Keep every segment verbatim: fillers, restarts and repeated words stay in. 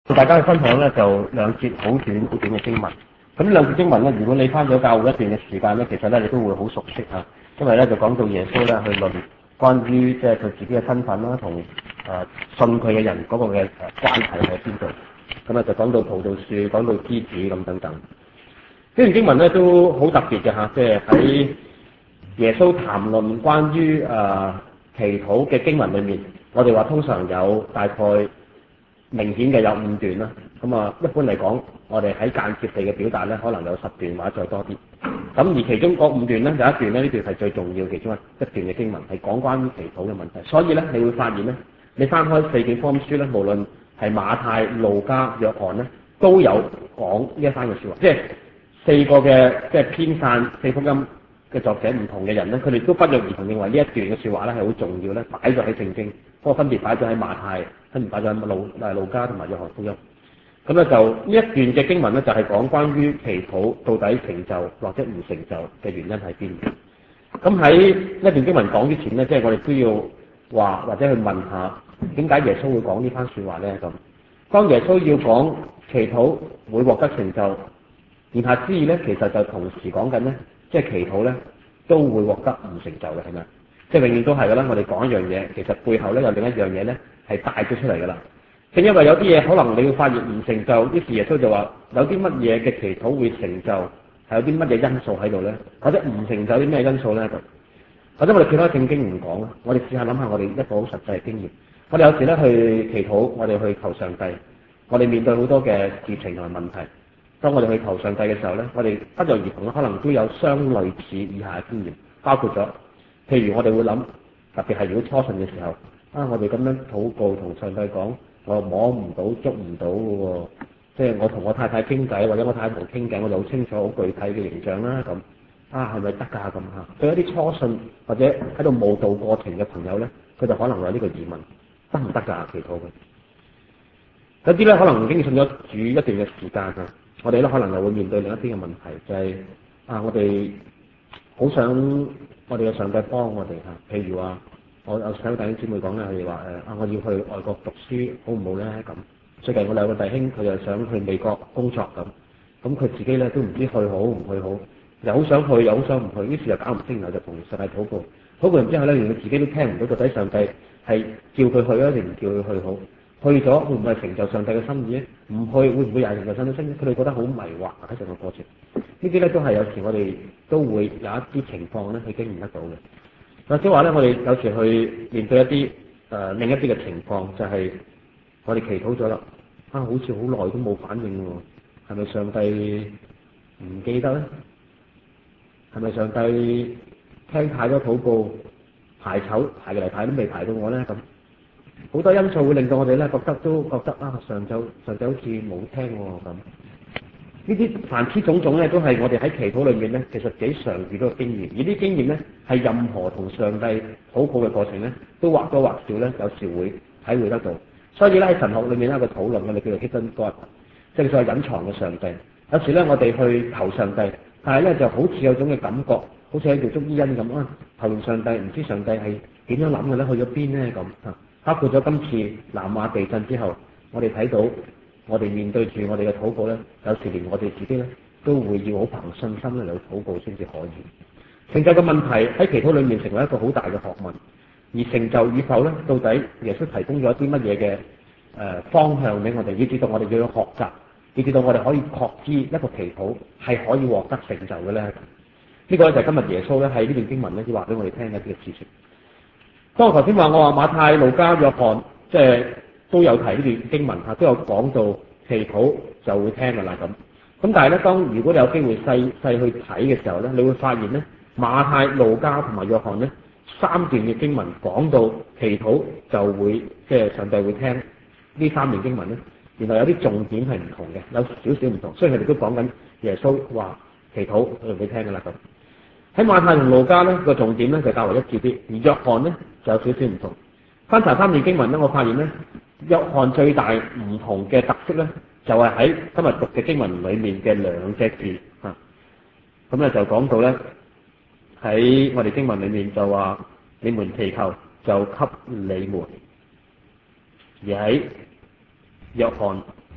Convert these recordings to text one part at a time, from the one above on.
大家嘅分享咧就兩節好短好短嘅經文。咁呢兩節經文咧，如果你翻咗教會一段嘅時間咧，其實咧你都會好熟悉嚇，因為咧就講到耶穌咧去論關於即係佢自己嘅身份啦，同誒信佢嘅人嗰個嘅誒關係喺邊度。咁啊就講到葡萄樹，講到枝子咁等等。呢段經文咧都好特別嘅嚇，即係喺耶穌談論關於誒、呃、祈禱嘅經文裏面，我哋話通常有大概明顯嘅有五段啦，咁啊一般嚟講，我哋喺間接地嘅表達咧，可能有十段或者再多啲。咁而其中嗰五段咧，有一段咧，呢段係最重要其中一段嘅經文，係講關於祈禱嘅問題。所以咧，你會發現咧，你翻開四卷福音書咧，無論係馬太、路加、約翰咧，都有講呢一番嘅説話。即係四個嘅即係編纂四福音嘅作者唔同嘅人咧，佢哋都不約而同認為呢一段嘅説話咧係好重要咧，擺咗喺聖經，不過分別擺咗喺馬太。跟住擺咗喺路誒路加同埋約翰福音，咁咧就呢一段嘅經文咧就係講關於祈禱到底成就或者唔成就嘅原因係邊？咁喺一段經文講之前咧，即係我哋都要話或者去問下點解耶穌會講呢番説話咧？咁當耶穌要講祈禱會獲得成就，言下之意咧，其實就同時講緊咧，即係祈禱咧都會獲得唔成就嘅，係咪？即係永遠都係㗎啦。我哋講一樣嘢，其實背後咧有另一樣嘢咧。係帶咗出嚟㗎啦，正因為有啲嘢可能你會發現唔成就，於是耶穌就話有啲乜嘢嘅祈禱會成就，係有啲乜嘢因素喺度咧，或者唔成就啲咩因素咧？或者我哋其他聖經唔講啦，我哋試下諗下我哋一個好實際嘅經驗。我哋有時咧去祈禱，我哋去求上帝，我哋面對好多嘅事情同埋問題。當我哋去求上帝嘅時候咧，我哋不約而同可能都有相類似以下嘅經驗，包括咗，譬如我哋會諗，特別係如果初信嘅時候。啊！我哋咁樣禱告同上帝講，我摸唔到、捉唔到嘅喎，即係我同我太太傾偈，或者我太太同傾偈，我就好清楚、好具體嘅形象啦。咁啊，係咪得㗎？咁嚇，對一啲初信或者喺度慕道過程嘅朋友咧，佢就可能有呢個疑問：得唔得㗎？祈禱嘅有啲咧，可能已經信咗主一段嘅時間啊，我哋咧可能又會面對另一啲嘅問題，就係、是、啊，我哋好想我哋嘅上帝幫我哋嚇，譬如話。我有睇到弟兄姊妹講咧，佢哋話誒啊，我要去外國讀書，好唔好咧？咁最近我兩個弟兄，佢又想去美國工作咁，咁佢自己咧都唔知去好唔去好，又好想去，又好想唔去，於是就搞唔清，然後就同上帝禱告，禱告完之後咧，連佢自己都聽唔到到底上帝係叫佢去啊，定唔叫佢去好？去咗會唔會成就上帝嘅心意咧？唔去會唔會又係成就上帝嘅心意？佢哋覺得好迷惑喺成個過程。呢啲咧都係有時我哋都會有一啲情況咧，係經驗得到嘅。或者話咧，我哋有時去面對一啲誒、呃、另一啲嘅情況，就係、是、我哋祈禱咗啦，啊好似好耐都冇反應喎，係咪上帝唔記得咧？係咪上帝聽太多禱告排丑排嚟排都未排到我咧？咁好多因素會令到我哋咧覺得都覺得啊上晝上晝好似冇聽喎咁。呢啲凡此種種咧，都係我哋喺祈禱裏面咧，其實幾常遇到嘅經驗。而啲經驗咧，係任何同上帝禱告嘅過程咧，都或多或少咧，有時會體會得到。所以咧喺神學裏面咧，有個討論我哋叫做 hidden God，即係所謂隱藏嘅上帝。有時咧，我哋去求上帝，但係咧就好似有種嘅感覺，好似喺條捉伊恩咁啊，求完上帝，唔知上帝係點樣諗嘅咧，去咗邊咧咁啊？包括咗今次南亞地震之後，我哋睇到。我哋面對住我哋嘅禱告咧，有時連我哋自己咧都會要好憑信心咧嚟禱告先至可以。成就嘅問題喺祈禱裏面成為一個好大嘅學問，而成就與否咧，到底耶穌提供咗一啲乜嘢嘅誒方向俾我哋，以至到我哋要去學習，以至到我哋可以確知一個祈禱係可以獲得成就嘅咧。呢、這個咧就係今日耶穌咧喺呢段經文咧要話俾我哋聽嘅一啲嘅事情。當我頭先話我話馬太、路加、約翰，即係。都有提呢段經文嚇，都有講到祈禱就會聽㗎啦咁。咁但係咧，當如果你有機會細細去睇嘅時候咧，你會發現咧，馬太、路加同埋約翰咧三段嘅經文講到祈禱就會即係上帝會聽呢三段經文咧，原來有啲重點係唔同嘅，有少少唔同。所以佢哋都講緊耶穌話祈禱佢就會聽㗎啦咁。喺馬太同路加咧個重點咧就較為一致啲，而約翰咧就有少少唔同。翻查三段經文咧，我發現咧。約翰最大唔同嘅特色咧，就係、是、喺今日讀嘅經文裏面嘅兩隻字嚇，咁咧就講到咧喺我哋經文裏面就話你們祈求就給你們，而喺約翰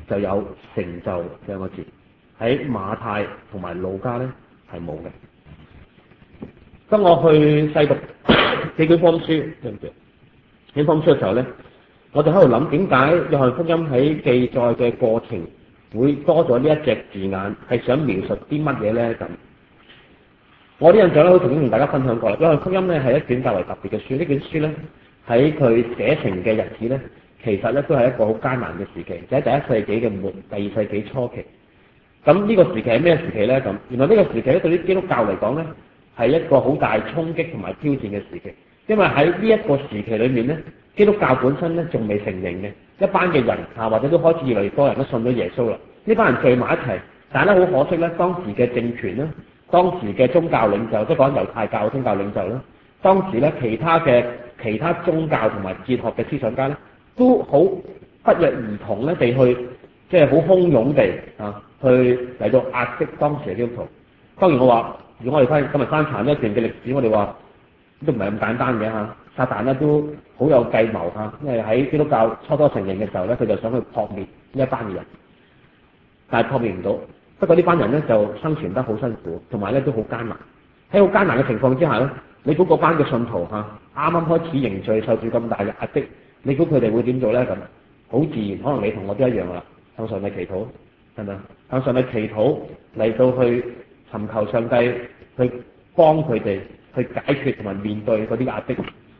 就有成就兩個字，喺馬太同埋路加咧係冇嘅。當我去細讀幾卷福音書，對唔對？幾卷福音書嘅時候咧，我就喺度諗點解約翰福音喺記載嘅過程會多咗呢一隻字眼，係想描述啲乜嘢咧？咁我啲印象咧，好曾經同大家分享過啦。約翰福音咧係一卷較為特別嘅書，呢卷書咧喺佢寫成嘅日子咧，其實咧都係一個好艱難嘅時期，就喺第一世紀嘅末，第二世紀初期。咁呢個時期係咩時期咧？咁原來呢個時期咧對於基督教嚟講咧係一個好大衝擊同埋挑戰嘅時期，因為喺呢一個時期裏面咧，基督教本身咧仲未成形嘅，一班嘅人啊或者都開始越嚟越多人都信咗耶穌啦。呢班人聚埋一齊，但係咧好可惜咧，當時嘅政權咧，當時嘅宗教領袖，即係講猶太教宗教領袖啦，當時咧其他嘅其他宗教同埋哲學嘅思想家咧，都好不約而同咧地去，即係好洶湧地啊，去嚟到壓迫當時嘅基督徒。當然我話，如果我哋翻今日翻查呢一段嘅歷史，我哋話都唔係咁簡單嘅嚇。撒旦咧都好有計謀嚇，因為喺基督教初初成形嘅時候咧，佢就想去撲滅呢一班嘅人，但係撲滅唔到。不過呢班人咧就生存得好辛苦，同埋咧都好艱難。喺好艱難嘅情況之下咧，你估嗰班嘅信徒嚇啱啱開始凝聚，受住咁大嘅壓迫，你估佢哋會點做咧？咁好自然，可能你同我都一樣啦，向上帝祈禱，係咪？向上帝祈禱嚟到去尋求上帝去幫佢哋去解決同埋面對嗰啲壓迫。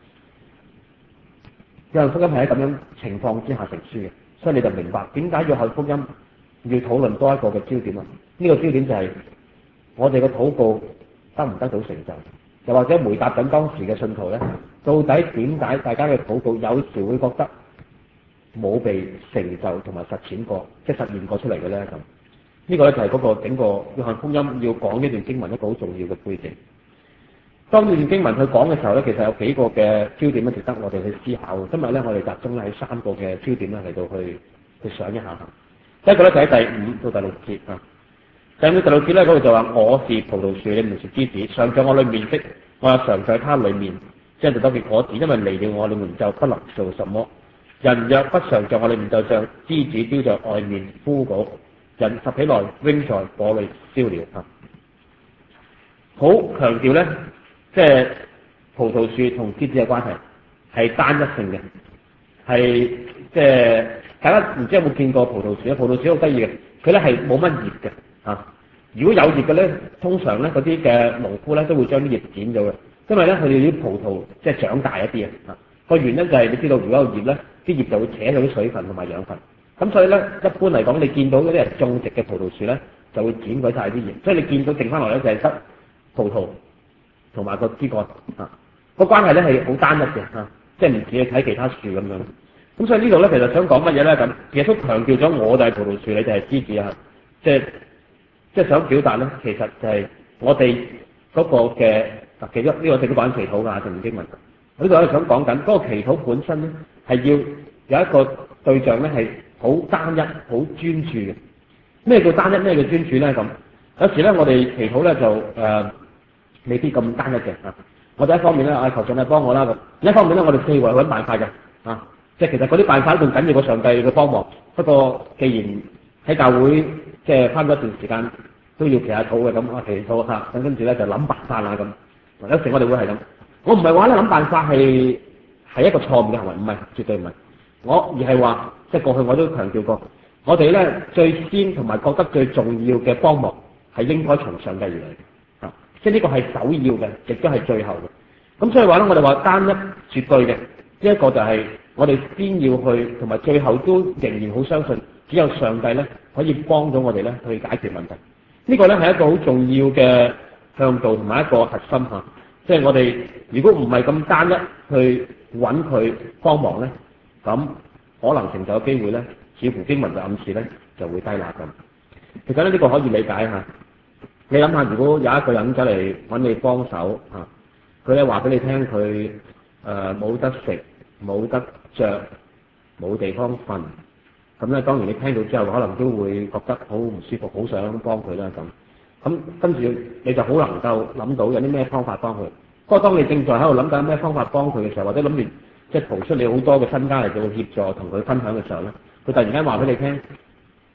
約翰福音係喺咁樣情況之下成書嘅，所以你就明白點解約翰福音要討論多一個嘅焦點啊！呢、這個焦點就係我哋嘅禱告得唔得到成就，又或者回答緊當時嘅信徒咧，到底點解大家嘅禱告有時會覺得冇被成就同埋實踐過，即係實現過出嚟嘅咧？咁呢個咧就係嗰個整個約翰福音要講呢段經文一個好重要嘅背景。當呢段經文去講嘅時候咧，其實有幾個嘅焦點咧值得我哋去思考。今日咧我哋集中咧喺三個嘅焦點咧嚟到去去想一下。第一個咧就喺第五到第六節啊。第五到第六節咧嗰度就話：我是葡萄樹，你們是枝子，常在我裏面的，我也常在他裏面，即係就得結果子。因為離了我，你們就不能做什麼。人若不常在我裏面，就像枝子丟在外面枯槁，人拾起來扔在火裏燒了啊。好強調咧。即係葡萄樹同枝子嘅關係係單一性嘅，係即係大家唔知有冇見過葡萄樹咧？葡萄樹好得意嘅，佢咧係冇乜葉嘅嚇。如果有葉嘅咧，通常咧嗰啲嘅農夫咧都會將啲葉剪咗嘅，因為咧佢哋啲葡萄即係長大一啲啊。個原因就係你知道，如果有葉咧，啲葉就會扯到啲水分同埋養分。咁所以咧，一般嚟講，你見到嗰啲人種植嘅葡萄樹咧，就會剪鬼晒啲葉，所以你見到剩翻落咧就係得葡萄同埋個枝幹啊，個關係咧係好單一嘅啊，即係唔似你睇其他樹咁樣。咁所以呢度咧，其實想講乜嘢咧？咁耶穌強調咗我就係葡萄樹，你就係枝子啊，即係即係想表達咧，其實就係我哋嗰個嘅嗱，其中呢個我哋都講祈禱㗎，就唔經文。呢度我哋想講緊嗰個祈禱本身咧，係要有一個對象咧係好單一、好專注嘅。咩叫單一？咩叫專注咧？咁有時咧，我哋祈禱咧就誒。呃未必咁單一嘅啊！我哋一方面咧，啊求上帝幫我啦咁；另一方面咧，我哋四圍揾辦法嘅啊！即係其實嗰啲辦法都仲緊要過上帝嘅幫忙。不過既然喺教會即係翻咗一段時間，都要祈下禱嘅咁，我祈禱下，咁跟住咧就諗辦法啦咁。有時我哋會係咁。我唔係話咧諗辦法係係一個錯誤嘅行為，唔係，絕對唔係。我而係話，即係過去我都強調過，我哋咧最先同埋覺得最重要嘅幫忙係應該從上帝而嚟。即係呢個係首要嘅，亦都係最後嘅。咁所以話咧，我哋話單一絕對嘅，呢一個就係我哋先要去，同埋最後都仍然好相信，只有上帝咧可以幫到我哋咧去解決問題。呢個咧係一個好重要嘅向導同埋一個核心嚇。即係我哋如果唔係咁單一去揾佢幫忙咧，咁可能成就嘅機會咧，似乎經文就暗示咧就會低落咁。其實咧呢個可以理解嚇。你諗下，如果有一個人走嚟揾你幫手嚇，佢咧話俾你聽，佢誒冇得食、冇得着、冇地方瞓，咁咧當然你聽到之後，可能都會覺得好唔舒服，好想幫佢啦咁。咁跟住你就好能夠諗到有啲咩方法幫佢。不過當你正在喺度諗緊咩方法幫佢嘅時候，或者諗住即係掏出你好多嘅身家嚟做協助同佢分享嘅時候咧，佢突然間話俾你聽，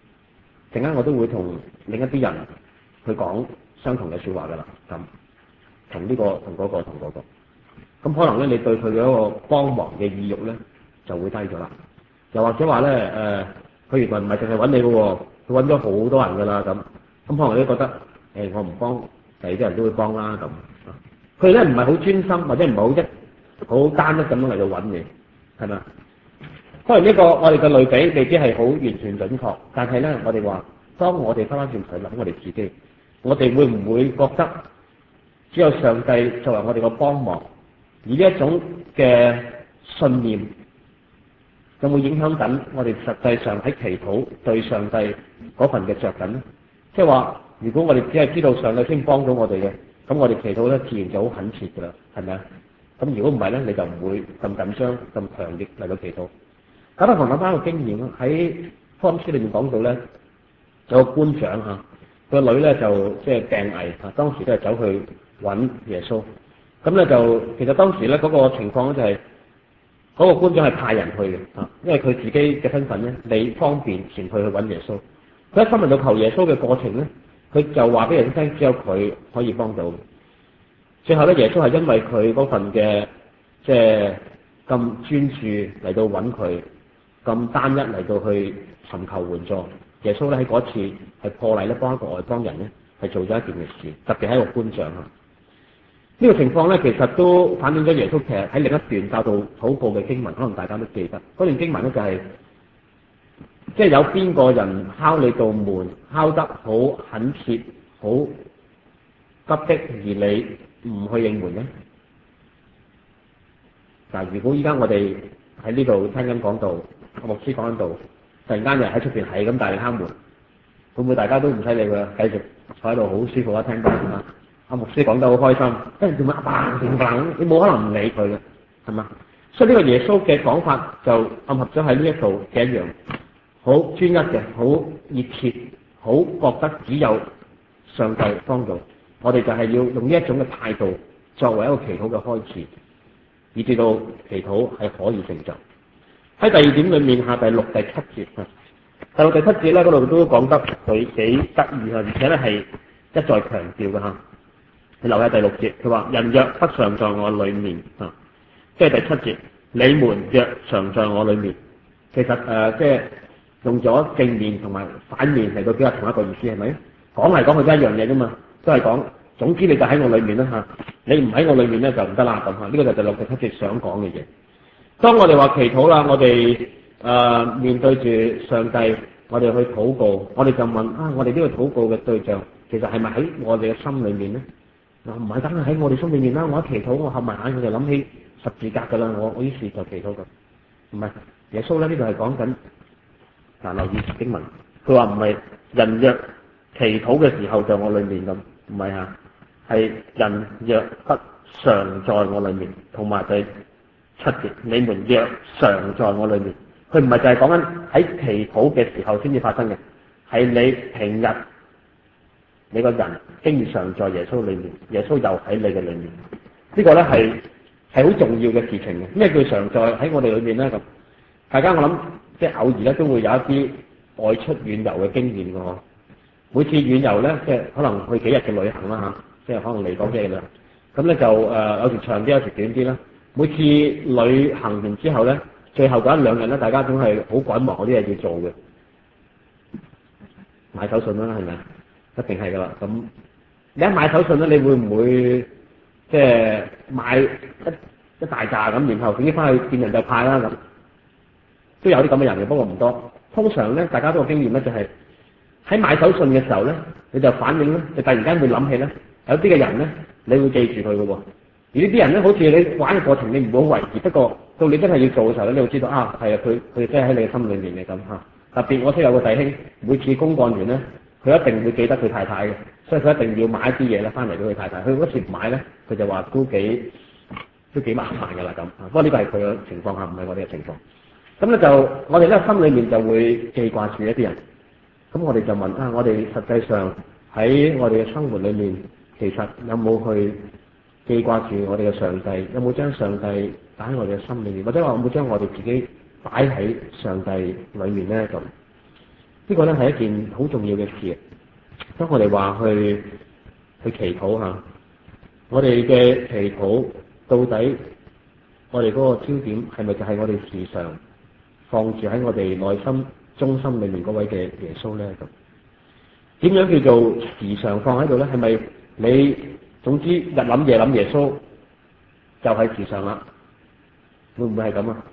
陣間我都會同另一啲人去講相同嘅説話㗎啦。咁同呢個同嗰個同嗰個，咁可能咧你對佢嘅一個幫忙嘅意欲咧就會低咗啦。又或者話咧誒，佢原來唔係淨係揾你嘅喎，佢揾咗好多人㗎啦咁。咁可能你都覺得誒、欸、我唔幫，第二啲人都會幫啦咁。佢咧唔係好專心，或者唔係好一好單一咁樣嚟到揾你，係咪？當然呢個我哋嘅類比未必係好完全準確，但係咧我哋話，當我哋翻返轉頭諗我哋自己，我哋會唔會覺得只有上帝作為我哋嘅幫忙，而呢一種嘅信念有冇影響緊我哋實際上喺祈禱對上帝嗰份嘅着緊咧？即係話，如果我哋只係知道上帝先幫到我哋嘅，咁我哋祈禱咧自然就好懇切㗎啦，係咪啊？咁如果唔係咧，你就唔會咁緊張、咁強烈嚟到祈禱。咁我同諗翻個經驗喺福音書裏面講到咧，有個官長嚇，個女咧就即係病危嚇，當時都係走去揾耶穌。咁咧就其實當時咧嗰個情況咧就係嗰個官長係派人去嘅嚇，因為佢自己嘅身份咧，你方便前去去揾耶穌。佢一心嚟到求耶穌嘅過程咧，佢就話俾耶穌聽，只有佢可以幫到。最後咧，耶穌係因為佢嗰份嘅即係咁專注嚟到揾佢，咁單一嚟到去尋求援助。耶穌咧喺嗰次係破例咧幫一個外邦人咧係做咗一件嘅事，特別係一個官長啊。呢個情況咧其實都反映咗耶穌其實喺另一段教導禱告嘅經文，可能大家都記得嗰段經文咧就係、是。即係有邊個人敲你道門，敲得好懇切、好急的，而你唔去應門咧？嗱，如果依家我哋喺呢度聽緊講道，牧師講緊道，突然間又喺出邊係咁大力敲門，會唔會大家都唔使理佢，繼續坐喺度好舒服啊聽緊啊？阿牧師講得好開心，跟住做乜啊？砰砰，你冇可能唔理佢嘅，係嘛？所以呢個耶穌嘅講法就暗合咗喺呢一度嘅一樣。好專一嘅，好熱切，好覺得只有上帝幫助。我哋就係要用呢一種嘅態度作為一個祈禱嘅開始，以至到祈禱係可以成就。喺第二點裏面，下第六、第七節啊，第六、第七節咧嗰度都講得佢幾得意啊，而且咧係一再強調嘅嚇。你留喺第六節，佢話：人若不常在我裏面啊，即係第七節，你們若常在我裏面，其實誒、呃、即係。用咗正面同埋反面嚟到表達同一個意思，係咪？講嚟講去都一樣嘢啫嘛，都係講總之你就喺我裏面啦嚇，你唔喺我裏面咧就唔得啦咁嚇。呢個就係第六、第七節想講嘅嘢。當我哋話祈禱啦，我哋誒、呃、面對住上帝，我哋去禱告，我哋就問啊，我哋呢個禱告嘅對象其實係咪喺我哋嘅心裏面咧？嗱，唔係梗係喺我哋心裏面啦。我一祈禱，我合埋眼，我就諗起十字架㗎啦。我我於是就祈禱㗎。唔係耶穌咧，呢度係講緊。嗱，留意經文，佢話唔係人若祈禱嘅時候在我裏面咁，唔係嚇，係人若不常在我裏面，同埋第七節，你們若常在我裏面，佢唔係就係講緊喺祈禱嘅時候先至發生嘅，係你平日你個人經常在耶穌裏面，耶穌又喺你嘅裏面，這個、呢個咧係係好重要嘅事情嘅。咩叫常在喺我哋裏面咧？咁大家我諗。即係偶爾咧都會有一啲外出遠遊嘅經驗嘅嗬。每次遠遊咧，即係可能去幾日嘅旅行啦嚇，即係可能嚟講幾日啦。咁咧就誒、呃、有時長啲，有時短啲啦。每次旅行完之後咧，最後嗰一兩日咧，大家總係好趕忙嗰啲嘢要做嘅，買手信啦，係咪？一定係㗎啦。咁你一買手信咧，你會唔會即係買一一大扎咁，然後自己翻去見人就派啦咁？都有啲咁嘅人嘅，不過唔多。通常咧，大家都有經驗咧，就係喺買手信嘅時候咧，你就反應咧，就突然間會諗起咧，有啲嘅人咧，你會記住佢嘅喎。而呢啲人咧，好似你玩嘅過程，你唔好為意，不過到你真係要做嘅時候咧，你會知道啊，係啊，佢佢真係喺你嘅心裏面嘅咁嚇。特別我識有個弟兄，每次公幹完咧，佢一定會記得佢太太嘅，所以佢一定要買一啲嘢咧翻嚟俾佢太太。佢嗰時唔買咧，佢就話都幾都幾麻煩㗎啦咁。不過呢個係佢嘅情況下，唔係我哋嘅情況。咁咧就我哋咧心裏面就會記掛住一啲人，咁我哋就問啊，我哋實際上喺我哋嘅生活裏面，其實有冇去記掛住我哋嘅上帝？有冇將上帝擺喺我哋嘅心裏面？或者話有冇將我哋自己擺喺上帝裏面咧？咁呢個咧係一件好重要嘅事。當我哋話去去祈禱嚇，我哋嘅祈禱到底我哋嗰個焦點係咪就係我哋時常放住喺我哋內心中心裏面嗰位嘅耶穌咧？咁點樣叫做時常放喺度咧？係咪你總之日諗夜諗耶穌就係時常啦？會唔會係咁啊？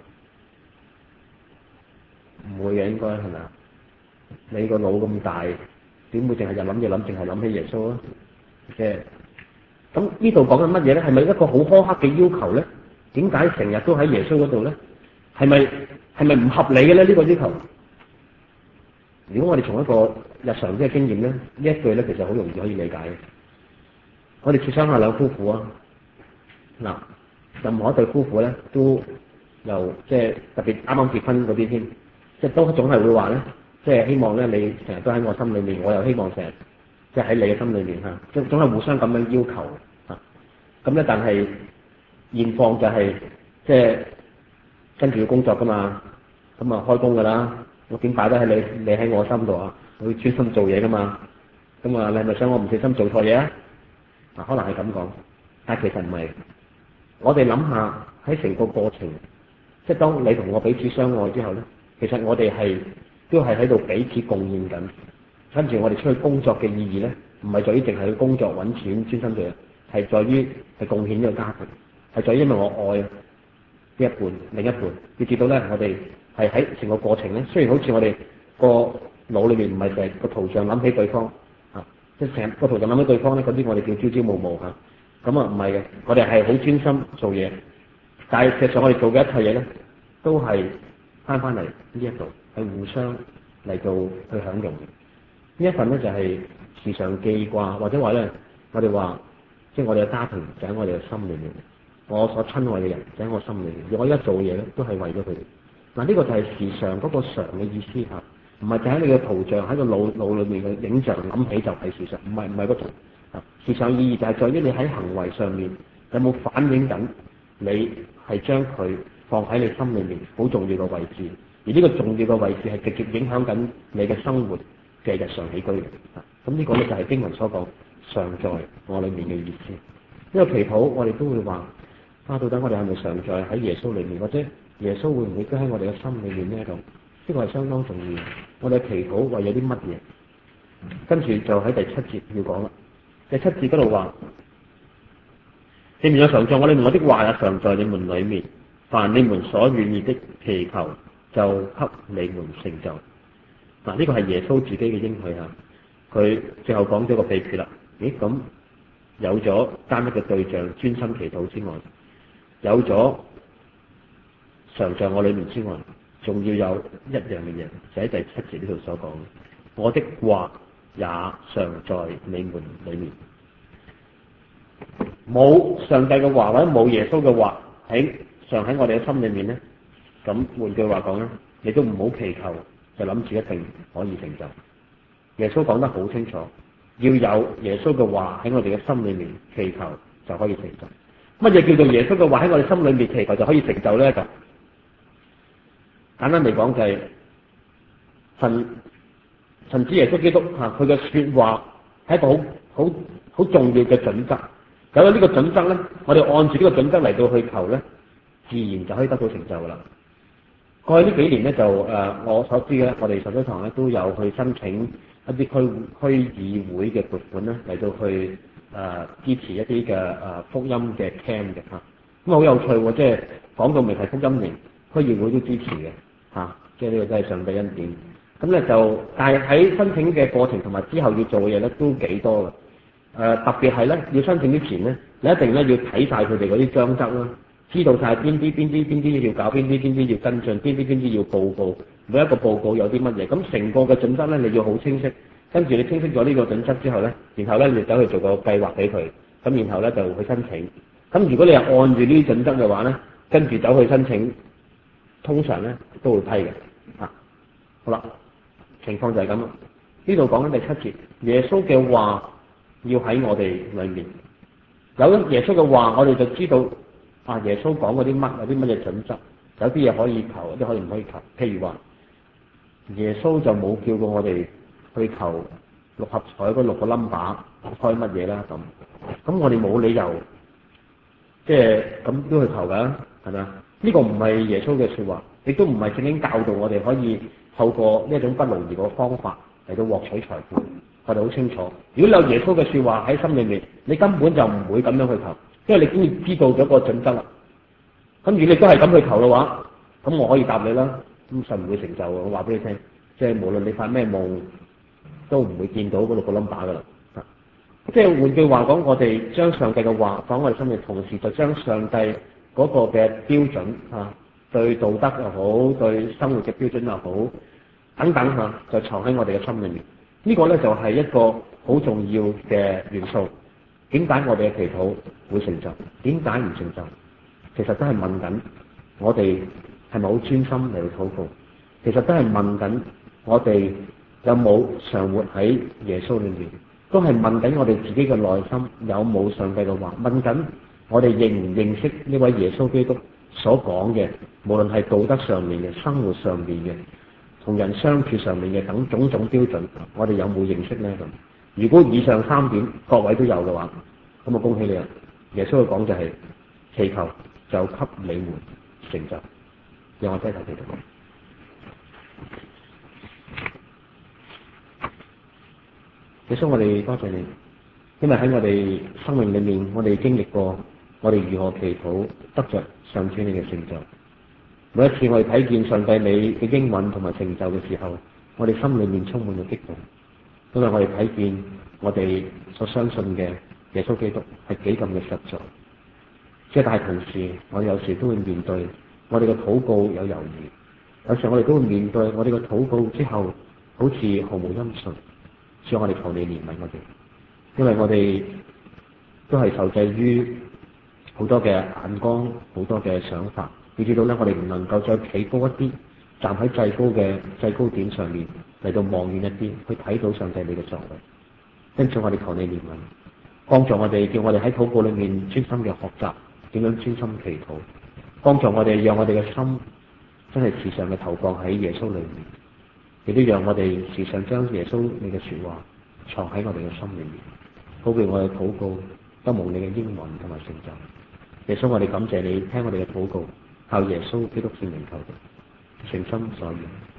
唔會嘅，應該係咪啊？你個腦咁大，點會淨係日諗夜諗，淨係諗起耶穌啊？即係咁呢度講緊乜嘢咧？係咪一個好苛刻嘅要求咧？點解成日都喺耶穌嗰度咧？係咪係咪唔合理嘅咧？呢個要求？如果我哋從一個日常啲嘅經驗咧，呢一句咧其實好容易可以理解嘅。我哋設想下兩夫婦啊，嗱，任何一對夫婦咧都由即係特別啱啱結婚嗰啲添，即係都總係會話咧，即係希望咧你成日都喺我心裏面，我又希望成日即係喺你嘅心裏面嚇，即係總係互相咁樣要求嚇。咁咧，但係現況就係即係跟住要工作噶嘛，咁啊開工噶啦。我點擺得喺你？你喺我心度啊！我要專心做嘢噶嘛。咁啊，你係咪想我唔小心做錯嘢啊？嗱，可能係咁講，但係其實唔係。我哋諗下喺成個過程，即係當你同我彼此相愛之後咧，其實我哋係都係喺度彼此貢獻緊。跟住我哋出去工作嘅意義咧，唔係在於淨係去工作揾錢專心做嘢，係在於係貢獻呢個家庭，係在於因為我愛呢一半另一半，要知道咧我哋。係喺成個過程咧，雖然好似我哋個腦裏面唔係成日個圖像諗起對方啊，即係成日個圖像諗起對方咧，嗰啲我哋叫朝朝暮暮嚇。咁啊唔係嘅，我哋係好專心做嘢，但係實際上我哋做嘅一切嘢咧，都係翻翻嚟呢一度，係互相嚟到去享用。呢一份咧就係時常記掛，或者話咧，我哋話即係我哋嘅家庭就喺我哋嘅心裏面，我所親愛嘅人就喺我心裏面，而我而家做嘢咧都係為咗佢哋。嗱，呢個就係時常嗰個常嘅意思嚇，唔係就喺你嘅圖像喺個腦腦裏面嘅影像諗起就係時常，唔係唔係嗰種啊。時常意義就係在於你喺行為上面有冇反映緊你係將佢放喺你心裏面好重要嘅位置，而呢個重要嘅位置係直接影響緊你嘅生活嘅日常起居嘅。咁呢個咧就係經文所講常在我裏面嘅意思。呢個祈禱我哋都會話啊，到底我哋係咪常在喺耶穌裏面，或者耶穌會唔會都喺我哋嘅心裏面呢？咁呢個係相當重要。我哋嘅祈禱為咗啲乜嘢？跟住就喺第七節要講啦。第七節嗰度話：你們有常在我裏面，我的話也常在你們裏面。凡你們所願意的祈求，就給你們成就。嗱，呢個係耶穌自己嘅應許嚇。佢最後講咗個秘訣啦。咦，咁有咗單一嘅對象專心祈禱之外，有咗常在我裏面之外，仲要有一樣嘅嘢，就喺第七節呢度所講，我的話也常在你們裏面。冇上帝嘅話或者冇耶穌嘅話喺常喺我哋嘅心裏面咧，咁換句話講咧，你都唔好祈求就諗住一定可以成就。耶穌講得好清楚，要有耶穌嘅話喺我哋嘅心裏面祈求就可以成就。乜嘢叫做耶穌嘅話喺我哋心裏面祈求就可以成就咧？就簡單嚟講就係神神子耶穌基督嚇，佢嘅説話係一個好好好重要嘅準則。有咗呢個準則咧，我哋按住呢個準則嚟到去求咧，自然就可以得到成就噶啦。過去呢幾年咧就誒、呃，我所知嘅，我哋神修堂咧都有去申請一啲區區議會嘅撥款咧嚟到去誒、呃、支持一啲嘅誒福音嘅 camp 嘅嚇。咁好有趣喎，即係講到明係福音年，區議會都支持嘅嚇、啊，即係呢個真係上帝恩典。咁咧就，但係喺申請嘅過程同埋之後要做嘅嘢咧都幾多嘅。誒、呃、特別係咧，要申請之前咧，你一定咧要睇晒佢哋嗰啲章則啦，知道晒邊啲邊啲邊啲要搞，邊啲邊啲要跟進，邊啲邊啲要報告，每一個報告有啲乜嘢，咁成個嘅準則咧你要好清晰，跟住你清晰咗呢個準則之後咧，然後咧你走去做個計劃俾佢，咁然後咧就去申請。咁如果你係按住呢啲準則嘅話咧，跟住走去申請，通常咧都會批嘅。啊，好啦，情況就係咁啦。呢度講緊第七節，耶穌嘅話。要喺我哋裏面有咗耶穌嘅話，我哋就知道啊，耶穌講嗰啲乜有啲乜嘢準則，有啲嘢可以求，有啲可以唔可以求。譬如話耶穌就冇叫過我哋去求六合彩嗰六個 number 開乜嘢啦咁。咁我哋冇理由即係咁都去求㗎，係咪啊？呢個唔係耶穌嘅説話，亦都唔係聖經教導我哋可以透過呢一種不勞而嘅方法嚟到獲取財富。我哋好清楚，如果有耶穌嘅説話喺心裏面，你根本就唔會咁樣去求，因為你已經知道咗個準則啦。咁如果你都係咁去求嘅話，咁我可以答你啦，咁實唔會成就嘅。我話俾你聽，即係無論你發咩夢，都唔會見到嗰六個 number 㗎啦。即係換句話講，我哋將上帝嘅話放喺我哋心裏，同時就將上帝嗰個嘅標準啊，對道德又好，對生活嘅標準又好，等等嚇，就藏喺我哋嘅心裏面。呢個咧就係一個好重要嘅元素。點解我哋嘅祈禱會成就？點解唔成就？其實都係問緊我哋係咪好專心嚟到禱告？其實都係問緊我哋有冇常活喺耶穌裏面？都係問緊我哋自己嘅內心有冇上帝嘅話？問緊我哋認唔認識呢位耶穌基督所講嘅，無論係道德上面嘅、生活上面嘅、同人相處上面嘅等種種標準，我哋有冇認識呢？咁如果以上三點各位都有嘅話，咁啊恭喜你啊！耶穌嘅講就係祈求就給你們成就。讓我低頭祈禱。耶穌，我哋多謝你，因為喺我哋生命裏面，我哋經歷過我哋如何祈禱得着上主你嘅成就。每一次我哋睇見上帝你嘅應允同埋成就嘅時候，我哋心裏面充滿咗激動，因為我哋睇見我哋所相信嘅耶穌基督係幾咁嘅實在。即係但係同時，我哋有時都會面對我哋嘅禱告有猶豫，有時我哋都會面對我哋嘅禱告之後好似毫無音訊。所以我哋求你憐憫我哋，因為我哋都係受制於好多嘅眼光、好多嘅想法，以至到咧我哋唔能夠再企高一啲，站喺最高嘅最高點上面嚟到望遠一啲，去睇到上帝你嘅作為。因此我哋求你憐憫，幫助我哋，叫我哋喺禱告裏面專心嘅學習點樣專心祈禱，幫助我哋，讓我哋嘅心真係時常嘅投放喺耶穌裏面。亦都讓我哋時常將耶穌你嘅說話藏喺我哋嘅心裏面，好叫我哋禱告得蒙你嘅應允同埋成就。耶穌，我哋感謝你聽我哋嘅禱告，靠耶穌基督聖名求，誠心所願。